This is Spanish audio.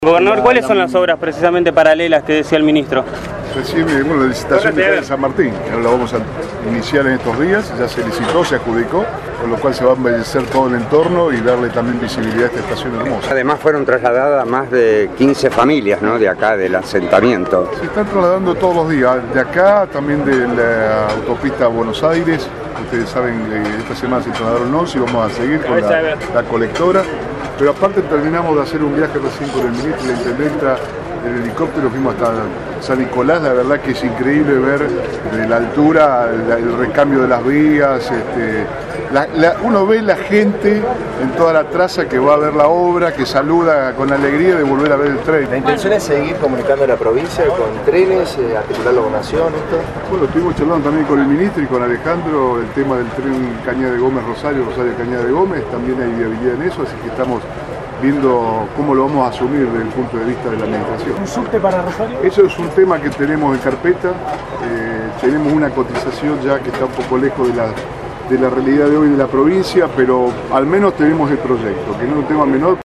Gobernador, ¿cuáles son las obras precisamente paralelas que decía el ministro? Recién, la licitación de calle San Martín, que la vamos a iniciar en estos días, ya se licitó, se adjudicó, con lo cual se va a embellecer todo el entorno y darle también visibilidad a esta estación hermosa. Además fueron trasladadas más de 15 familias, ¿no?, de acá, del asentamiento. Se están trasladando todos los días, de acá, también de la autopista a Buenos Aires. Ustedes saben que esta semana se trasladaron 11 y vamos a seguir con la colectora. Pero aparte terminamos de hacer un viaje recién con el ministro y la intendenta en el helicóptero, fuimos hasta San Nicolás. La verdad que es increíble ver de la altura el recambio de las vías. Uno ve la gente en toda la traza que va a ver la obra, que saluda con alegría de volver a ver el tren. La intención es seguir comunicando a la provincia con trenes, articularlo con Nación, esto. Bueno, estuvimos charlando también con el ministro y con Alejandro el tema del tren Cañada de Gómez Rosario, Rosario Cañada de Gómez. También hay viabilidad en eso, así que estamos viendo cómo lo vamos a asumir desde el punto de vista de la administración. ¿Un subte para Rosario? Eso es un tema que tenemos en carpeta. Tenemos una cotización ya que está un poco lejos de la realidad de hoy de la provincia, pero al menos tenemos el proyecto, que no es un tema menor.